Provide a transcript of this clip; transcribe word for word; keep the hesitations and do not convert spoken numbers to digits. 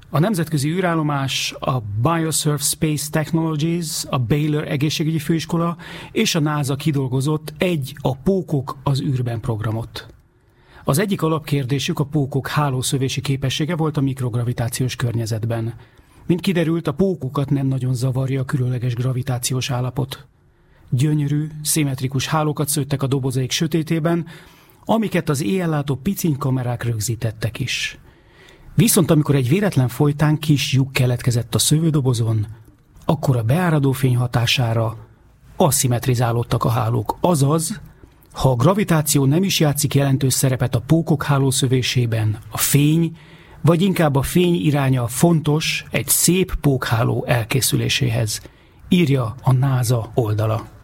A nemzetközi űrállomás, a Biosurf Space Technologies, a Baylor egészségügyi főiskola és a NASA kidolgozott egy a Pókok az űrben programot. Az egyik alapkérdésük a pókok hálószövési képessége volt a mikrogravitációs környezetben. Mint kiderült, a pókokat nem nagyon zavarja a különleges gravitációs állapot. Gyönyörű, szimmetrikus hálókat szőttek a dobozaik sötétében, amiket az éjjellátó piciny kamerák rögzítettek is. Viszont amikor egy véletlen folytán kis lyuk keletkezett a szövődobozon, akkor a beáradó fény hatására aszimmetrizálódtak a hálók. Azaz, ha a gravitáció nem is játszik jelentős szerepet a pókok hálószövésében, a fény, vagy inkább a fény iránya fontos egy szép pókháló elkészüléséhez, írja a NASA oldala.